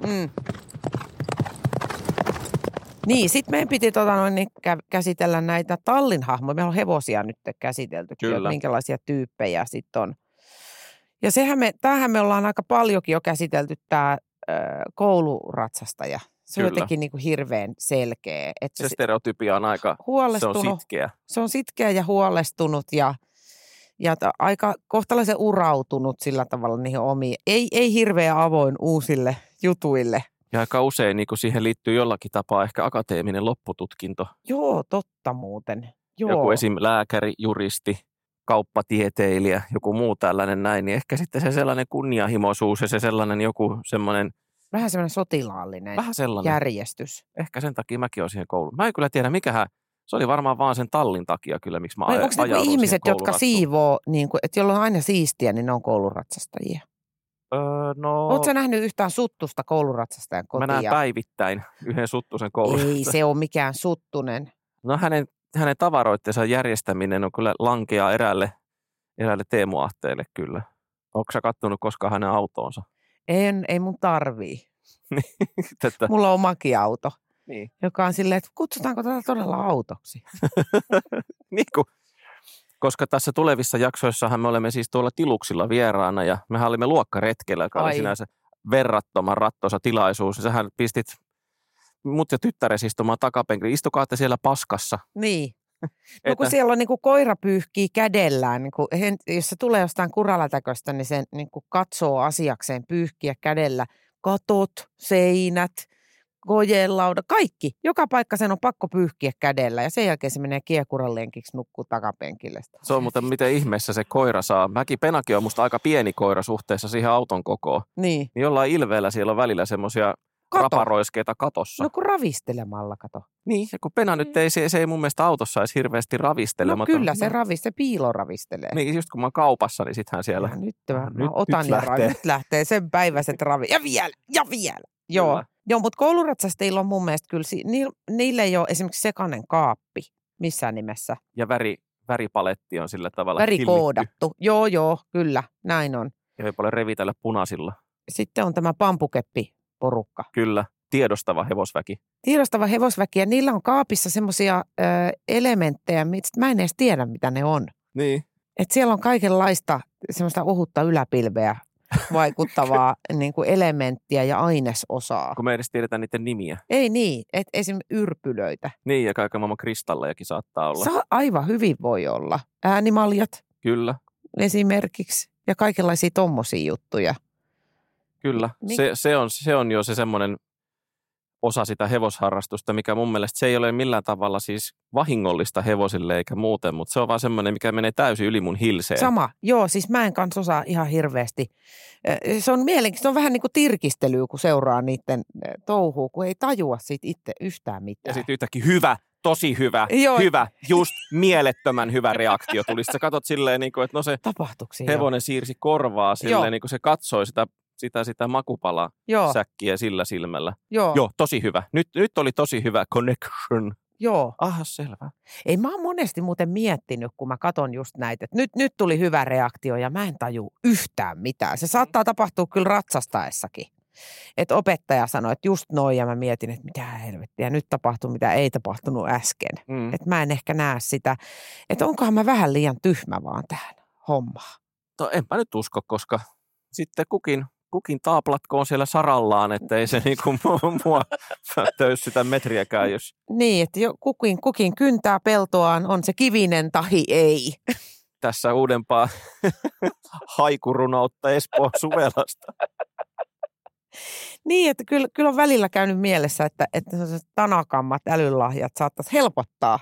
Niin, sitten meidän piti käsitellä näitä tallinhahmoja. Meillä on hevosia nyt käsitelty, että minkälaisia tyyppejä sitten on. Ja tämähän me ollaan aika paljonkin jo käsitelty, tämä kouluratsastaja. Se on jotenkin niin kuin hirveän selkeä. Että se stereotypia on aika, se on sitkeä. Se on sitkeä ja huolestunut ja aika kohtalaisen urautunut sillä tavalla niihin omiin. Ei hirveän avoin uusille jutuille. Ja aika usein niin kuin siihen liittyy jollakin tapaa ehkä akateeminen loppututkinto. Joo, totta muuten. Joo. Joku esim. Lääkäri, juristi, kauppatieteilijä, joku muu tällainen näin, niin ehkä sitten se sellainen kunnianhimoisuus ja se sellainen joku semmoinen vähän semmoinen sotilaallinen järjestys. Ehkä sen takia mäkin olen siihen kouluun. Mä en kyllä tiedä, mikähän. Se oli varmaan vaan sen tallin takia kyllä, miksi mä ajaudun siihen Onko ne ihmiset, jotka siivoo, niin kuin, että jolla on aina siistiä, niin ne on kouluratsastajia? Oletko sä nähnyt yhtään suttusta kouluratsastajan kotia? Mä näen päivittäin yhden suttusen kouluratsastajan. Ei se ole mikään suttunen. No hänen tavaroittensa järjestäminen on kyllä lankea eräälle Teemu Ahteelle kyllä. Onko sä kattonut koskaan hänen autoonsa? Ei mun tarvii. Mulla on omakin auto, joka on silleen, että kutsutaanko tätä todella autoksi? Koska tässä tulevissa jaksoissahan me olemme siis tuolla tiluksilla vieraana ja mehän olimme luokkaretkellä, joka oli sinänsä verrattoman rattoisa tilaisuus. Ja sähän pistit mut ja tyttäres istumaan takapenkille. Istukaatte siellä paskassa. Niin. No kun siellä on niin kuin koira pyyhkii kädellään, niin kuin, jos se tulee jostain kuralatäköstä, niin se niin kuin katsoo asiakseen pyyhkiä kädellä. Katot, seinät, kojelauda, kaikki. Joka paikka sen on pakko pyyhkiä kädellä ja sen jälkeen se menee kiekuralenkiksi nukkuu takapenkille. Se on muuten miten ihmeessä se koira saa. Penakin on musta aika pieni koira suhteessa siihen auton kokoon. Niin jollain ilveellä siellä on välillä semmoisia raparoiskeita katossa. No kun ravistelemalla kato. Niin, ja kun Pena nyt se ei mun mielestä autossa edes hirveästi ravistele. No kyllä se piiloravistelee. Niin, just kun mä oon kaupassa, niin sittenhän siellä. Ja nyt otan ja nyt lähtee sen päiväiset ja vielä. Joo, mutta kouluratsastajilla on mun mielestä kyllä, niille ei ole esimerkiksi sekainen kaappi missään nimessä. Ja väripaletti on sillä tavalla värikoodattu. Joo, kyllä, näin on. Ja ei paljon revitellä punaisilla. Sitten on tämä pampukeppi-porukka. Kyllä, tiedostava hevosväki. Ja niillä on kaapissa semmoisia elementtejä, mistä mä en edes tiedä, mitä ne on. Niin. Että siellä on kaikenlaista semmoista ohutta yläpilveä vaikuttavaa niin kuin elementtiä ja ainesosaa. Kun me ei edes tiedetä niiden nimiä. Ei niin, että esimerkiksi yrpylöitä. Niin, ja kaiken maailman kristallejakin saattaa olla. Aivan hyvin voi olla. Äänimaljat. Kyllä. Esimerkiksi. Ja kaikenlaisia tommosia juttuja. Kyllä. Se on jo se semmoinen osa sitä hevosharrastusta, mikä mun mielestä se ei ole millään tavalla siis vahingollista hevosille eikä muuten, mutta se on vaan semmoinen, mikä menee täysin yli mun hilseen. Sama, joo, siis mä en kanssa osaa ihan hirveästi. Se on mielenkiintoista, se on vähän niin kuin tirkistelyä, kun seuraa niiden touhua, kun ei tajua siitä itse yhtään mitään. Ja sitten yhtäkkiä hyvä, tosi hyvä, hyvä, just mielettömän hyvä reaktio tuli. Sitten sä katsot silleen, että no se hevonen siirsi korvaa silleen, niin kuin se katsoi sitä makupalasäkkiä sillä silmällä. Joo, tosi hyvä. Nyt oli tosi hyvä connection. Joo. Aha, selvä. Ei mä oon monesti muuten miettinyt, kun mä katon just näitä, että nyt tuli hyvä reaktio ja mä en taju yhtään mitään. Se saattaa tapahtua kyllä ratsastaessakin. Että opettaja sanoi, että just noin ja mä mietin, että mitä helvettiä, nyt tapahtuu mitä ei tapahtunut äsken. Että mä en ehkä näe sitä, että onkohan mä vähän liian tyhmä vaan tähän hommaan. No enpä nyt usko, koska sitten kukin taaplatkoon siellä sarallaan, että ei se niinku mua töys sitä metriäkään, jos... Niin, että kukin kyntää peltoaan, on se kivinen tahi ei. Tässä uudempaa haikurunoutta Espoon Suvelasta. Niin, että kyllä on välillä käynyt mielessä, että tanakammat älylahjat saattaisi helpottaa.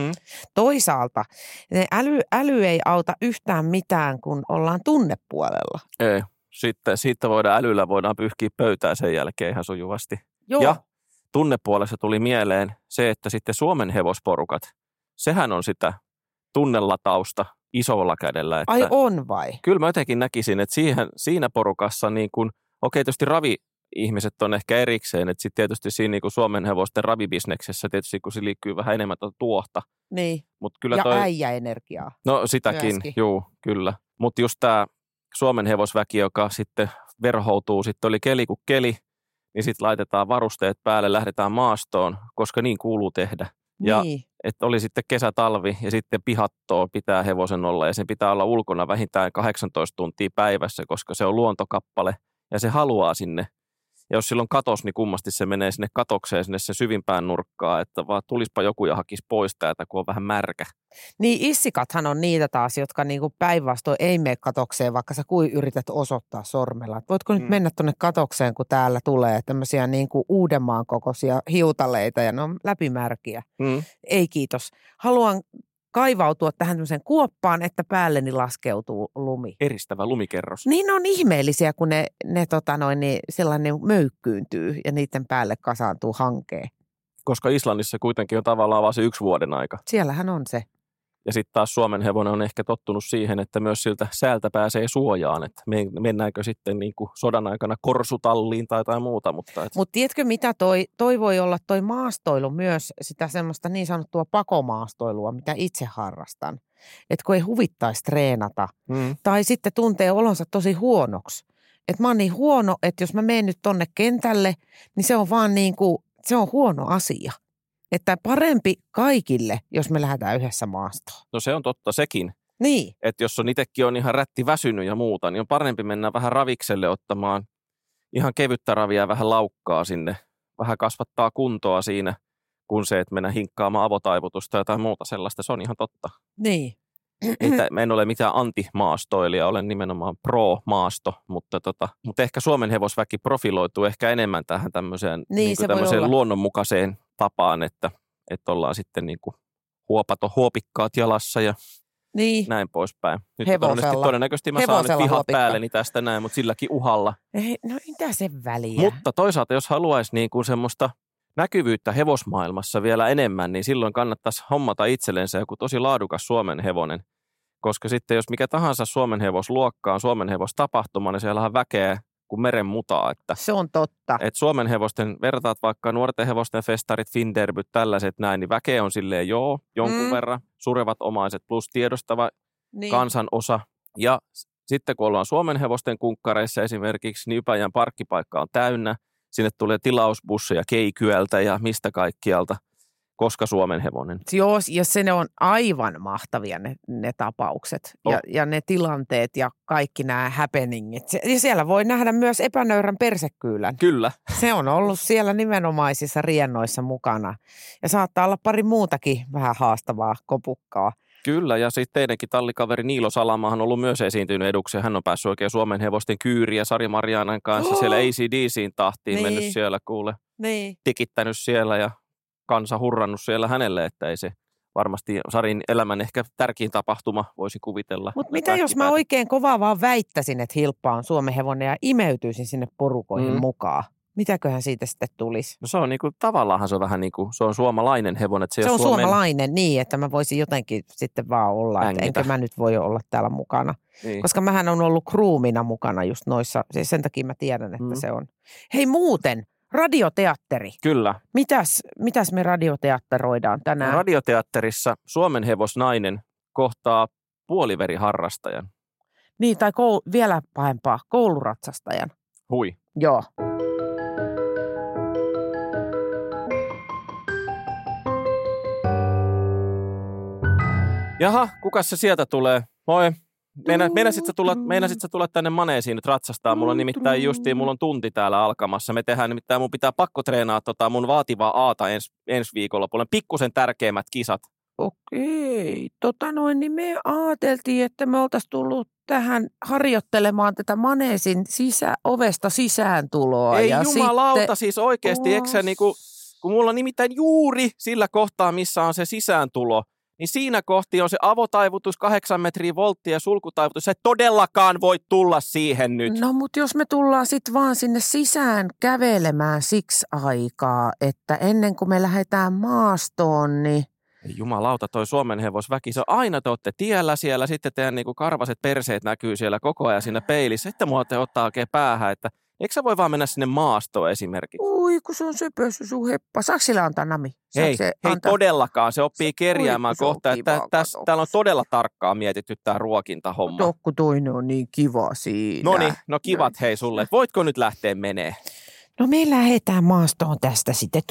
Toisaalta ne äly ei auta yhtään mitään, kun ollaan tunnepuolella. Ei. Sitten siitä älyllä voidaan pyyhkiä pöytää sen jälkeen ihan sujuvasti. Joo. Ja tunnepuolessa tuli mieleen se, että sitten Suomen hevosporukat, sehän on sitä tunnelatausta isolla kädellä. Että ai on vai? Kyllä mä jotenkin näkisin, että siinä porukassa niin kuin, okei, tietysti ravi-ihmiset on ehkä erikseen, että sitten tietysti siinä niin kuin Suomen hevosten ravibisneksessä tietysti kun se liikkyy vähän enemmän tuohta. Niin, mut kyllä ja äijäenergiaa. No sitäkin, juu, kyllä. Mutta just tämä Suomen hevosväki, joka sitten verhoutuu, sitten oli keli kuin keli, niin sitten laitetaan varusteet päälle, lähdetään maastoon, koska niin kuuluu tehdä. Ja niin. Että oli sitten kesä-talvi ja sitten pihattoon pitää hevosen olla ja sen pitää olla ulkona vähintään 18 tuntia päivässä, koska se on luontokappale ja se haluaa sinne. Ja jos silloin katos, niin kummasti se menee sinne katokseen, sinne se syvimpään nurkkaan, että vaan tulispa joku ja hakisi pois täältä, kun on vähän märkä. Niin issikathan on niitä taas, jotka niinku päinvastoin ei mene katokseen, vaikka sä kuin yrität osoittaa sormella. Et voitko nyt mennä tuonne katokseen, kun täällä tulee tämmöisiä niinku Uudenmaan kokoisia hiutaleita ja ne on läpimärkiä. Ei kiitos. Haluan kaivautua tähän tämmöiseen kuoppaan, että päälleni laskeutuu lumi. Eristävä lumikerros. Niin ne on ihmeellisiä, kun ne sellainen möykkyyntyy ja niiden päälle kasaantuu hankea. Koska Islannissa kuitenkin on tavallaan vaan se 1 vuoden aika. Siellähän on se. Ja sitten taas Suomen hevonen on ehkä tottunut siihen, että myös siltä säältä pääsee suojaan, että mennäänkö sitten niin kuin sodan aikana korsutalliin tai jotain muuta. Mutta tiedätkö mitä toi voi olla toi maastoilu myös sitä semmoista niin sanottua pakomaastoilua, mitä itse harrastan. Että kun ei huvittaisi treenata tai sitten tuntee olonsa tosi huonoksi. Että mä oon niin huono, että jos mä menen nyt tonne kentälle, niin se on vaan niin kuin, se on huono asia. Että parempi kaikille, jos me lähdetään yhdessä maastoon. No se on totta sekin. Niin. Että jos on itsekin on ihan rätti väsynyt ja muuta, niin on parempi mennä vähän ravikselle ottamaan ihan kevyttä ravia vähän laukkaa sinne. Vähän kasvattaa kuntoa siinä, kun se, että mennä hinkkaamaan avotaivutusta tai jotain muuta sellaista. Se on ihan totta. Niin. Että en ole mitään anti-maastoilija, olen nimenomaan pro-maasto, mutta ehkä Suomen hevosväki profiloituu ehkä enemmän tähän tämmöiseen, tämmöiseen luonnonmukaiseen tapaan, että ollaan sitten niin kuin huopikkaat jalassa ja näin poispäin. Nyt todennäköisesti mä saan nyt pihat päälleni tästä näin, mutta silläkin uhalla. No mitä sen väliä? Mutta toisaalta, jos haluaisi niin kuin semmoista näkyvyyttä hevosmaailmassa vielä enemmän, niin silloin kannattaisi hommata itsellensä joku tosi laadukas Suomen hevonen. Koska sitten jos mikä tahansa Suomen hevosluokka on Suomen hevostapahtuma, niin siellä on väkeä kuin meren mutaa. Että, se on totta. Että Suomen hevosten, vertaat vaikka nuorten hevosten festarit, Finderbyt, tällaiset näin, niin väkeä on silleen jonkun verran. Surevat omaiset plus tiedostava kansanosa. Ja sitten kun ollaan Suomen hevosten kunkkareissa esimerkiksi, niin Ypäjän parkkipaikka on täynnä. Sinne tulee tilausbusseja Keikyältä ja mistä kaikkialta, koska Suomen hevonen. Joo, ja se on aivan mahtavia ne tapaukset ja ne tilanteet ja kaikki nämä happeningit. Ja siellä voi nähdä myös epänöyrän persekyylän. Kyllä. Se on ollut siellä nimenomaisissa riennoissa mukana. Ja saattaa olla pari muutakin vähän haastavaa kopukkaa. Kyllä, ja sitten teidänkin tallikaveri Niilo Salamahan on ollut myös esiintynyt eduksi. Hän on päässyt oikein Suomen hevosten kyyriä Sari Marjaanan kanssa siellä ACDC:n tahtiin mennyt siellä kuule. tikittänyt siellä ja kansa hurrannut siellä hänelle, että ei se varmasti Sarin elämän ehkä tärkein tapahtuma voisi kuvitella. Mutta mitä jos mä oikein kovaa vaan väittäisin, että Hilppa on Suomen hevonen ja imeytyisin sinne porukoihin mukaan? Mitäköhän siitä sitten tulisi? No se on niinku, tavallaanhan se on vähän niin kuin, se on suomalainen hevonen. Että se on suomalainen niin, että mä voisin jotenkin sitten vaan olla, että enkä mä nyt voi olla täällä mukana. Niin. Koska mähän on ollut kruumina mukana just noissa, siis sen takia mä tiedän, että se on. Hei muuten, radioteatteri. Kyllä. Mitäs me radioteatteroidaan tänään? Radioteatterissa Suomen hevosnainen kohtaa puoliveriharrastajan. Niin, tai vielä pahempaa, kouluratsastajan. Hui. Joo. Jaha, kukas se sieltä tulee? Moi. Meinasit sä tulla tänne maneesiin nyt ratsastaa? Mulla on nimittäin mulla on tunti täällä alkamassa. Me tehdään nimittäin, mun pitää pakko treenaa mun vaativaa aata ensi viikonlopulla. Pikkusen tärkeimmät kisat. Okei. Niin me ajateltiin, että me oltaisiin tullut tähän harjoittelemaan tätä maneesin ovesta sisääntuloa. Ei ja jumalauta, sitten siis oikeasti, eikö sä niinku, kun mulla on nimittäin juuri sillä kohtaa, missä on se sisääntulo, niin siinä kohti on se avotaivutus 8 metriä volttia ja sulkutaivutus. Sä et todellakaan voi tulla siihen nyt. No mutta jos me tullaan sitten vaan sinne sisään kävelemään siksi aikaa, että ennen kuin me lähdetään maastoon, niin... Jumalauta, toi Suomen hevosväki, se on aina te olette tiellä siellä, sitten teidän niinku karvaset perseet näkyy siellä koko ajan siinä peilissä. Sitten mua te ottaa oikein päähän, että eikö sä voi vaan mennä sinne maastoon esimerkiksi? Ui, kun se on söpössä sun heppa. Saako sillä antaa nami? Hei todellakaan. Se oppii kerjäämään kohta. Täällä on todella tarkkaan mietitty tämä ruokintahomma. Tokku toinen on niin kiva siinä. Noniin, no kivat hei sulle. Voitko nyt lähteä menee? No me lähdetään maastoon tästä sitten.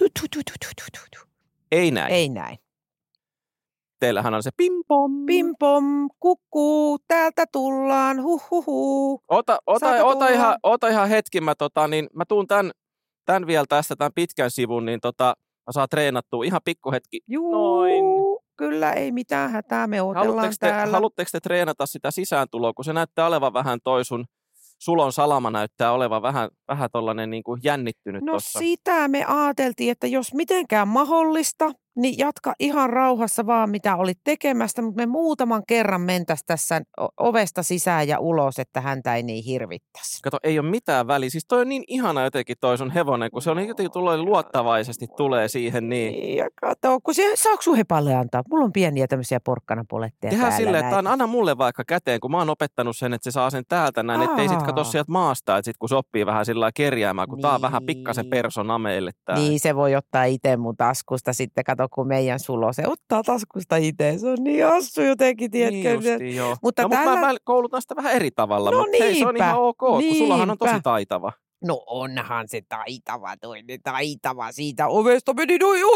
Ei näin. Ei näin. Teillähän on se pimpom. Pimpom, kukkuu, täältä tullaan, huhuhu. Ota ihan hetki, mä tuun tän vielä tästä, tämän pitkän sivun, niin mä saan treenattua ihan pikkuhetki. Noin. Kyllä ei mitään hätää, me odotellaan täällä. Haluatteko te treenata sitä sisääntuloa, kun se näyttää olevan vähän sun sulon salama näyttää olevan vähän tollainen niin kuin jännittynyt tossa. No sitä me ajateltiin, että jos mitenkään mahdollista, niin jatka ihan rauhassa vaan mitä olit tekemästä, mutta me muutaman kerran mentäisiin tässä ovesta sisään ja ulos, että häntä ei niin hirvittäisi. Kato, ei ole mitään väliä. Siis toi on niin ihana jotenkin toi sun hevonen, kun se on jotenkin luottavaisesti tulee siihen niin. Ja kato, kun saako sun hepalle antaa? Mulla on pieniä tämmöisiä porkkanapoletteja täällä. Tehdään silleen, että anna mulle vaikka käteen, kun mä oon opettanut sen, että se saa sen täältä näin, ettei sit kato sieltä maasta, että sit kun se oppii vähän sillä lailla kerjäämään, kun tää on vähän pikkasen persona meille tää. Niin, se voi ottaa itse mun taskusta sitten, kato kun meidän sulo, se ottaa taskusta itse. Se on niin hassu jotenkin, tiedätkö? Niin justiin, joo. Mutta mä koulutan sitä vähän eri tavalla, mutta hei, se on ihan ok, kun sullahan on tosi taitava. No onhan se taitava siitä ovesta meni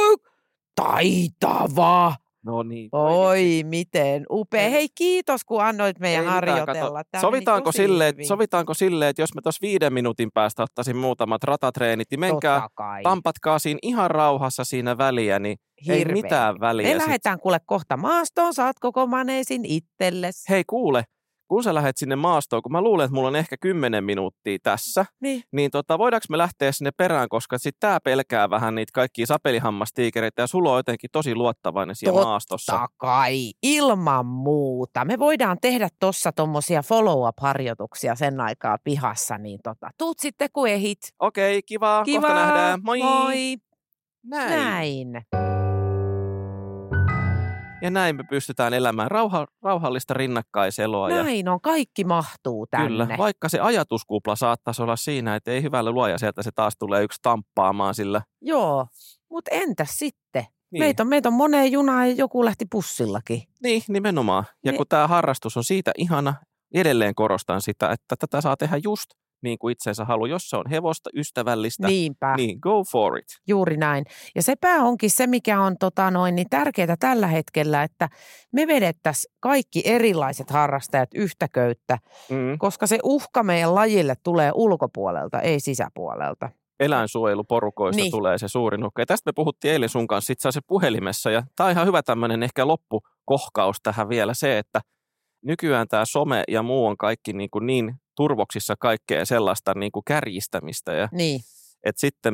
taitava. No niin. Oi, miten upea. Hei, kiitos kun annoit meidän harjoitella. Sovitaanko silleen, että jos me tuossa 5 minuutin päästä ottaisin muutamat ratatreenit, niin menkää, tampatkaa siinä ihan rauhassa siinä väliä, niin ei mitään väliä. Me lähdetään kuule kohta maastoon, saat koko maneesin itsellesi. Hei kuule, kun sä lähdet sinne maastoon, kun mä luulen, että mulla on ehkä 10 minuuttia tässä, niin voidaanko me lähteä sinne perään, koska sit tää pelkää vähän niitä kaikkia sapelihammastiikereitä ja sulla on jotenkin tosi luottavainen siellä maastossa. Totta kai, ilman muuta. Me voidaan tehdä tossa tommosia follow-up-harjoituksia sen aikaa pihassa, niin tuut sitten kun ehit. Okei, kiva, kohta nähdään. Moi. Moi. Näin. Ja näin me pystytään elämään rauhallista rinnakkaiseloa. Näin on, kaikki mahtuu tänne. Kyllä, vaikka se ajatuskupla saattaisi olla siinä, että ei hyvällä luoja sieltä se taas tulee yksi tamppaamaan sillä. Joo, mutta entäs sitten? Niin. Meitä on moneen junaan ja joku lähti pussillakin. Niin, nimenomaan. Ja kun tämä harrastus on siitä ihana, edelleen korostan sitä, että tätä saa tehdä just niin kuin itsensä haluaa. Jos se on hevosta, ystävällistä, niin go for it. Juuri näin. Ja sepä onkin se, mikä on niin tärkeää tällä hetkellä, että me vedettäisiin kaikki erilaiset harrastajat yhtä köyttä, koska se uhka meidän lajille tulee ulkopuolelta, ei sisäpuolelta. Eläinsuojeluporukoista tulee se suurin uhka. Ja tästä me puhuttiin eilen sun kanssa itse asiassa puhelimessa. Ja tämä on ihan hyvä tämmöinen ehkä loppukohkaus tähän vielä se, että nykyään tämä some ja muu on kaikki niin turvoksissa kaikkea sellaista niin kuin kärjistämistä. Ja että sitten myös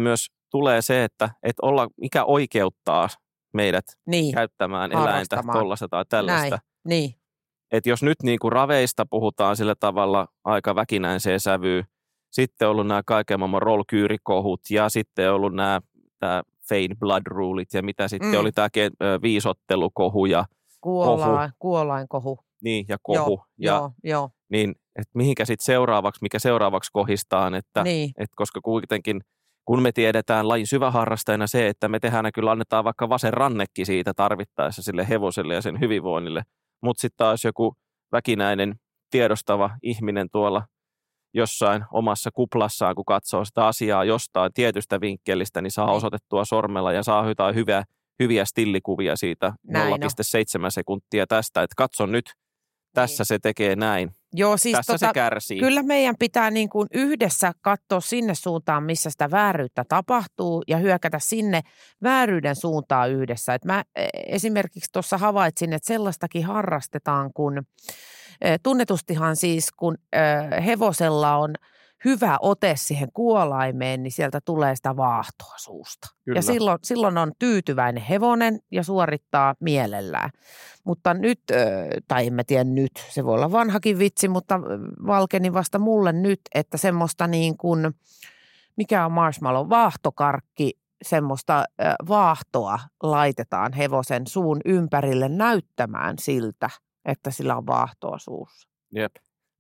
tulee se, että mikä oikeuttaa meidät käyttämään eläintä tuollaista tai tällaista. Niin. Että jos nyt niin kuin raveista puhutaan sillä tavalla aika väkinäiseen sävyyn, sitten on ollut nämä kaiken maailman rollkyyrikohut ja sitten on ollut nämä Fein blood rulet ja mitä sitten oli tämä viisottelukohu ja kuolainkohu. Niin, ja kohu. Joo. Niin, että mihinkä sitten mikä seuraavaksi kohistaan, että koska kuitenkin, kun me tiedetään lajin syväharrastajana se, että me tehdään kyllä annetaan vaikka vasen rannekin siitä tarvittaessa sille hevoselle ja sen hyvinvoinnille, mutta sitten taas joku väkinäinen tiedostava ihminen tuolla jossain omassa kuplassaan, kun katsoo sitä asiaa jostain tietystä vinkkelistä, niin saa osoitettua sormella ja saa jotain hyviä stillikuvia siitä 0,7 sekuntia tästä, että katso nyt, tässä se tekee näin. Joo, siis tässä se kärsii. Kyllä meidän pitää niin kuin yhdessä katsoa sinne suuntaan, missä sitä vääryyttä tapahtuu ja hyökätä sinne vääryyden suuntaan yhdessä. Et mä esimerkiksi tuossa havaitsin, että sellaistakin harrastetaan, kun tunnetustihan siis, kun hevosella on hyvä ote siihen kuolaimeen, niin sieltä tulee sitä vaahtoa suusta. Kyllä. Ja silloin on tyytyväinen hevonen ja suorittaa mielellään. Mutta nyt, tai en mä tiedä nyt, se voi olla vanhakin vitsi, mutta valkeni vasta mulle nyt, että semmoista niin kuin, mikä on marshmallow, vaahtokarkki, semmoista vaahtoa laitetaan hevosen suun ympärille näyttämään siltä, että sillä on vaahtoa suussa. Jep.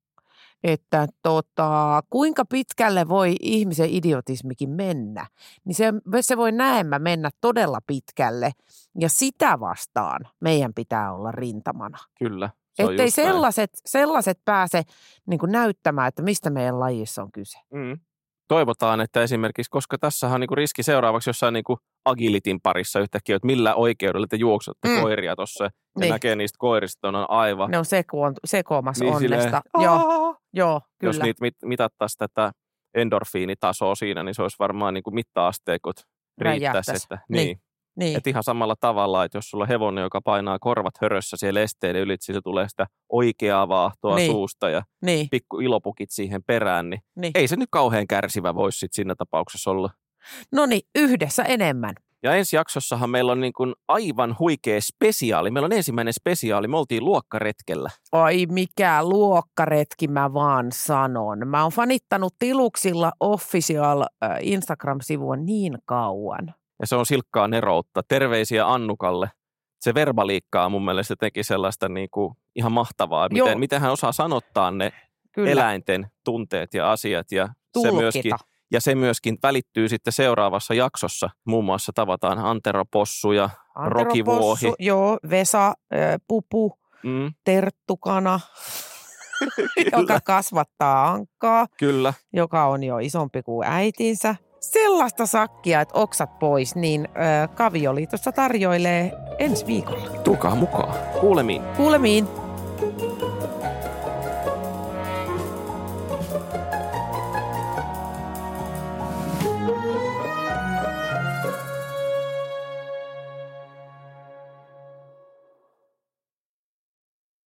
Että kuinka pitkälle voi ihmisen idiotismikin mennä, niin se voi näemmä mennä todella pitkälle ja sitä vastaan meidän pitää olla rintamana. Kyllä. Ettei sellaiset pääse niin kuin näyttämään, että mistä meidän lajissa on kyse. Toivotaan, että esimerkiksi, koska tässä on niin kuin riski seuraavaksi jossain niin kuin agilitin parissa yhtäkkiä, että millä oikeudella te juoksutte koiria tuossa ja näkee niistä koirista, on aivan. Ne on sekoamassa niin onnesta. Joo, kyllä. Jos niitä mitattaisiin tätä endorfiinitasoa siinä, niin se olisi varmaan niin kuin mitta-asteikot riittäisi. Niin. Että ihan samalla tavalla, että jos sulla on hevonen, joka painaa korvat hörössä siellä esteiden ylitse, se tulee sitä oikeaa vaahtoa suusta ja pikku ilopukit siihen perään, niin ei se nyt kauhean kärsivä voisi sitten siinä tapauksessa olla. No niin, yhdessä enemmän. Ja ensi jaksossahan meillä on niin kuin aivan huikea spesiaali. Meillä on ensimmäinen spesiaali. Me oltiin luokkaretkellä. Ai mikä luokkaretki mä vaan sanon. Mä oon fanittanut Tiluksilla official Instagram-sivua niin kauan. Ja se on silkkaa neroutta. Terveisiä Annukalle. Se verbaliikkaa mun mielestä teki sellaista niin kuin ihan mahtavaa. Miten hän osaa sanottaa ne eläinten tunteet ja asiat. Ja se myöskin välittyy sitten seuraavassa jaksossa. Muun muassa tavataan Antero-possu ja Rokivuohi. Joo, Vesa, Pupu, Terttukana, joka kasvattaa ankkaa. Kyllä. Joka on jo isompi kuin äitinsä. Sellaista sakkia, että oksat pois, niin Kavioliitossa tarjoilee ensi viikolla. Tulkaa mukaan. Kuulemiin. Kuulemiin.